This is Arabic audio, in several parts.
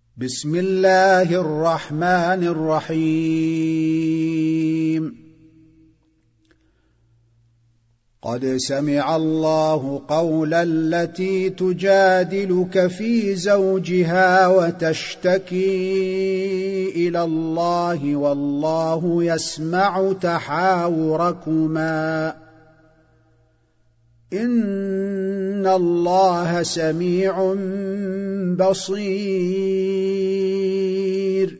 بسم الله الرحمن الرحيم. قد سمع الله قول التي تجادلك في زوجها وتشتكي إلى الله والله يسمع تحاوركما إن الله سميع بصير.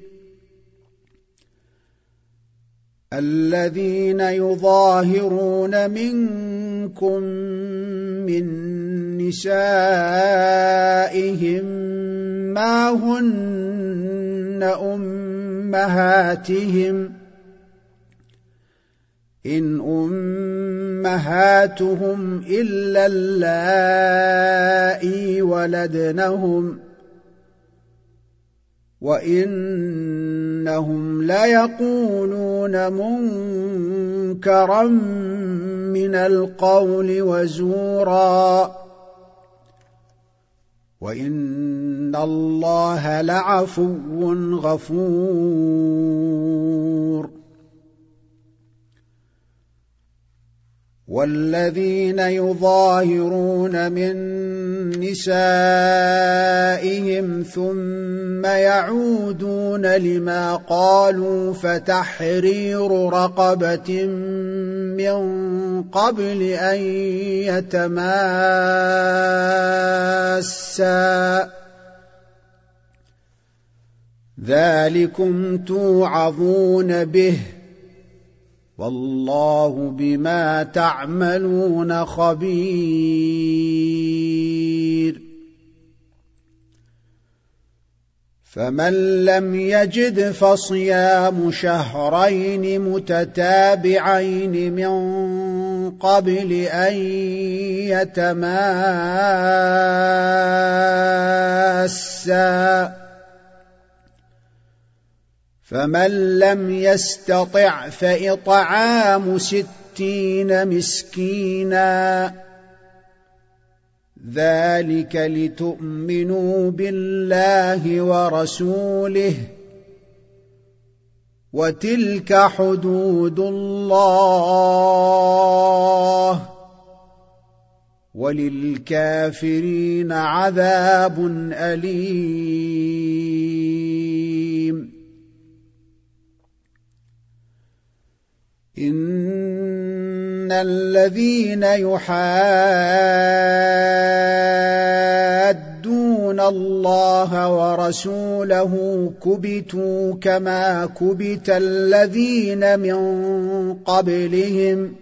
الذين يظاهرون منكم من نسائهم ما هن أمهاتهم إن أمهاتهم إلا اللائي ولدنهم وإنهم ليقولون منكرا من القول وزورا وإن الله لعفو غفور. والذين يظاهرون من نسائهم ثم يعودون لما قالوا فتحرير رقبة من قبل أن يتماسا ذلكم توعظون به والله بما تعملون خبير. فمن لم يجد فصيام شهرين متتابعين من قبل أن يتماسا فمن لم يستطع فإطعام 60 مسكينا ذلك لتؤمنوا بالله ورسوله وتلك حدود الله وللكافرين عذاب أليم. إن الذين يحادون الله ورسوله كبتوا كما كبت الذين من قبلهم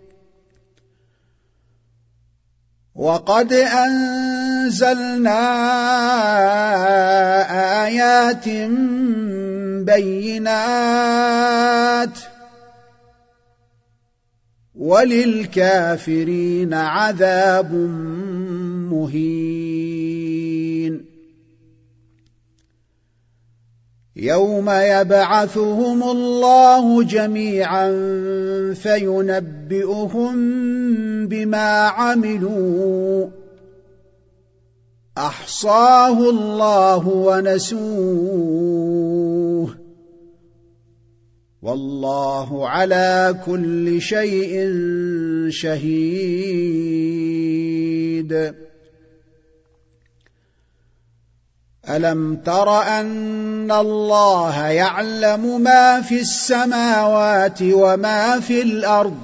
وقد أنزلنا آيات بينات وللكافرين عذاب مهين. يوم يبعثهم الله جميعا فينبئهم بما عملوا أحصاه الله ونسوه والله على كل شيء شهيد. ألم تر أن الله يعلم ما في السماوات وما في الأرض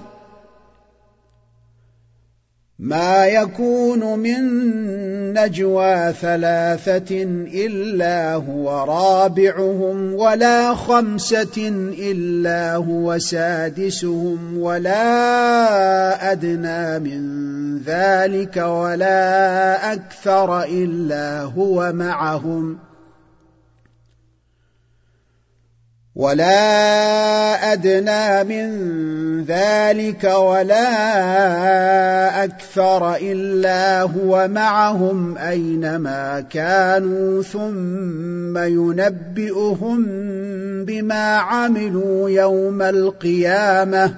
ما يكون من نجوى 3 إلا هو رابعهم ولا 5 إلا هو سادسهم ولا أدنى من ذلك ولا أكثر إلا هو معهم ولا أدنى من ذلك ولا أكثر إلا هو معهم أينما كانوا ثم ينبئهم بما عملوا يوم القيامة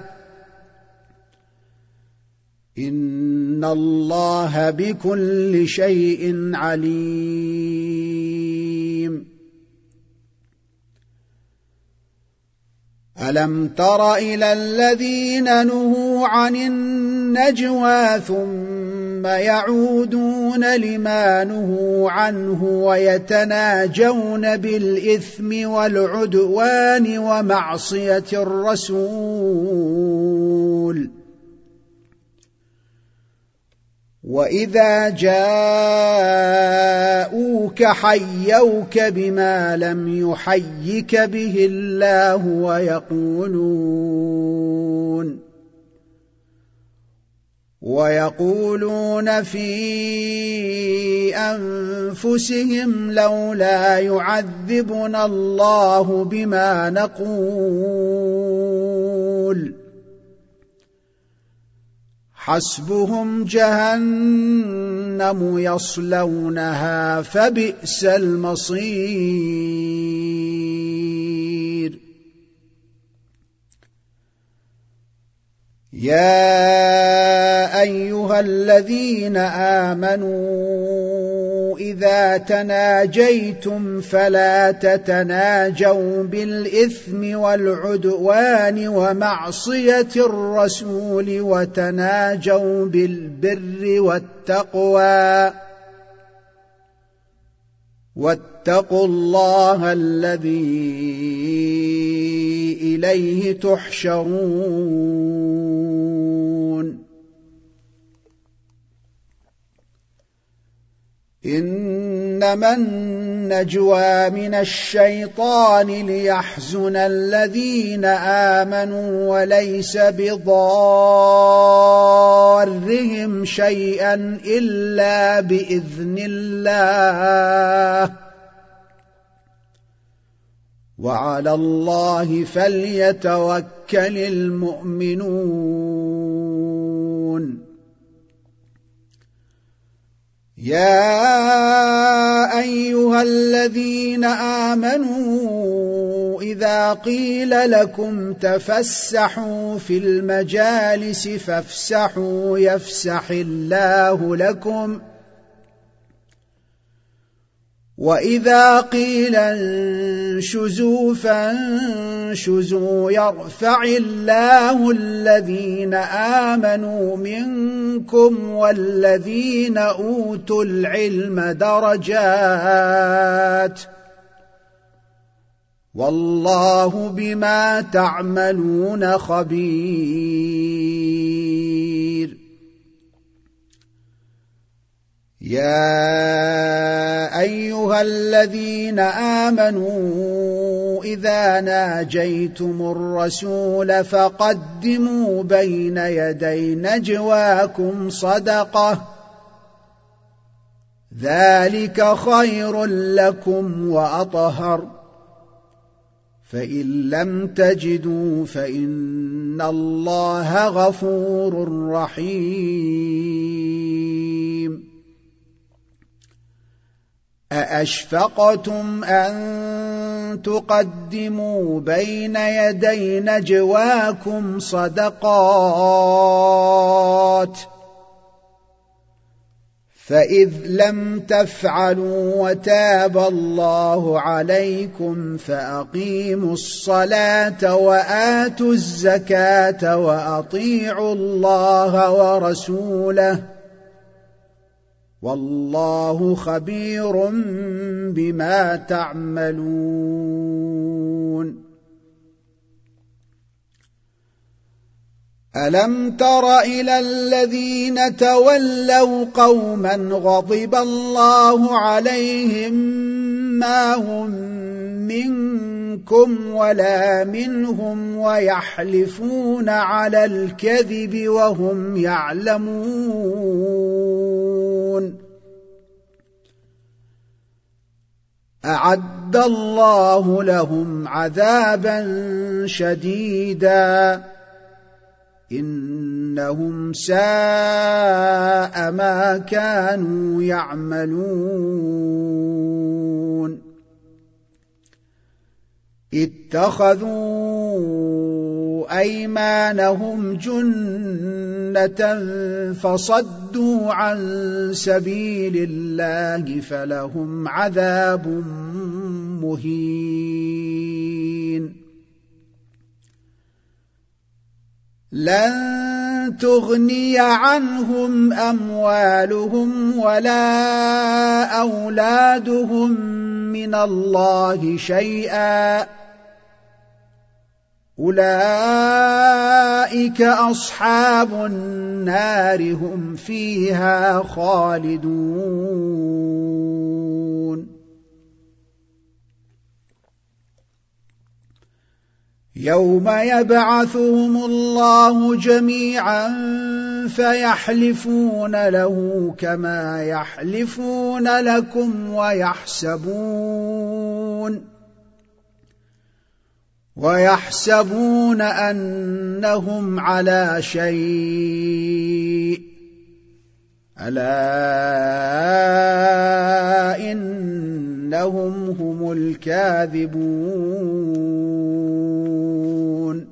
إن الله بكل شيء عليم. ألم تر إلى الذين نهوا عن النجوى ثم يعودون لما نهوا عنه ويتناجون بالإثم والعدوان ومعصية الرسول وإذا جاءوك حيوك بما لم يحيك به الله ويقولون في أنفسهم لولا يعذبنا الله بما نقول حسبهم جهنم يصلونها فبئس المصير يا أيها الذين آمنوا إذا تناجيتم فلا تتناجوا بالإثم والعدوان ومعصية الرسول وتناجوا بالبر والتقوى واتقوا الله الذي إليه تحشرون إنما النجوى من الشيطان ليحزن الذين آمنوا وليس بضارهم شيئا إلا بإذن الله وعلى الله فليتوكل المؤمنون يا أيها الذين آمنوا إذا قيل لكم تفسحوا في المجالس فافسحوا يفسح الله لكم وإذا قيل انشزوا فانشزوا يرفع الله الذين آمنوا منكم والذين أوتوا العلم درجات والله بما تعملون خبير يا أيها الذين آمنوا إذا ناجيتم الرسول فقدموا بين يدي نجواكم صدقة ذلك خير لكم وأطهر فإن لم تجدوا فإن الله غفور رحيم أأشفقتم أن تقدموا بين يدي نجواكم صدقات فإذ لم تفعلوا وتاب الله عليكم فأقيموا الصلاة وآتوا الزكاة وأطيعوا الله ورسوله والله خبير بما تعملون ألم تر إلى الذين تولوا قوما غضب الله عليهم ما هم منكم ولا منهم ويحلفون على الكذب وهم يعلمون أعد الله لهم عذابا شديدا إنهم ساء ما كانوا يعملون اتخذوا أيمانهم جنة فصدوا عن سبيل الله فلهم عذاب مهين لن تغني عنهم أموالهم ولا أولادهم من الله شيئا أولئك أصحاب النار هم فيها خالدون يوم يبعثهم الله جميعا فيحلفون له كما يحلفون لكم ويحسبون أنهم على شيء ألا إنهم هم الكاذبون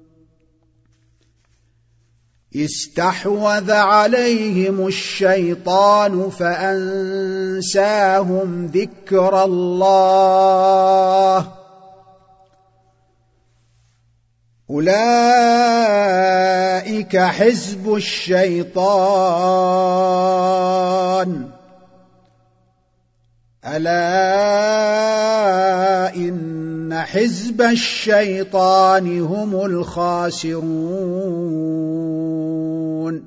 استحوذ عليهم الشيطان فأنساهم ذكر الله أولئك حزب الشيطان ألا إن حزب الشيطان هم الخاسرون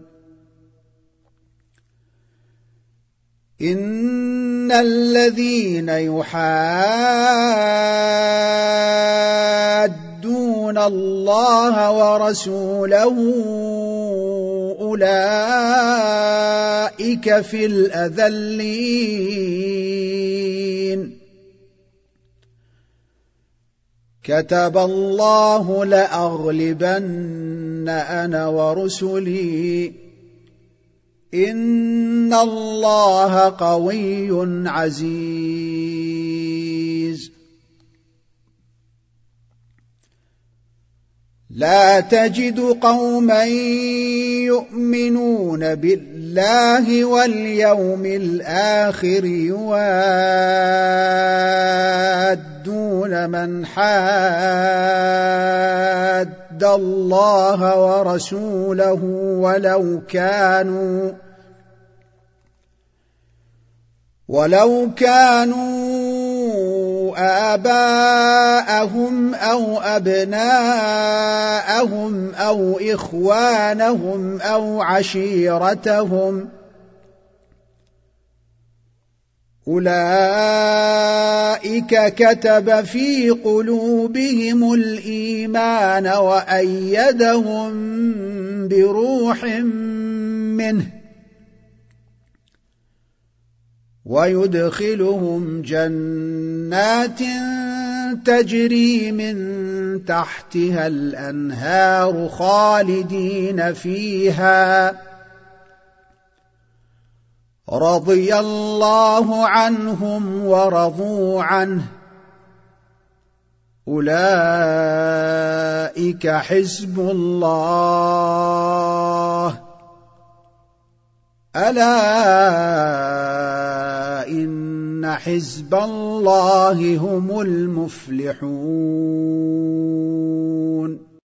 إن الذين يحادون الله ورسوله أولئك في الأذلين كتب الله لأغلبن أنا ورسلي إن الله قوي عزيز لا تجد قوما يؤمنون بالله واليوم الآخر يوادون من حاد الله ورسوله ولو كانوا آباءهم أو أبناءهم أو إخوانهم أو عشيرتهم أولئك كتب في قلوبهم الإيمان وأيدهم بروح منه ويدخلهم جنات تجري من تحتها الأنهار خالدين فيها رضي الله عنهم ورضوا عنه أولئك حزب الله ألا إن حزب الله هم المفلحون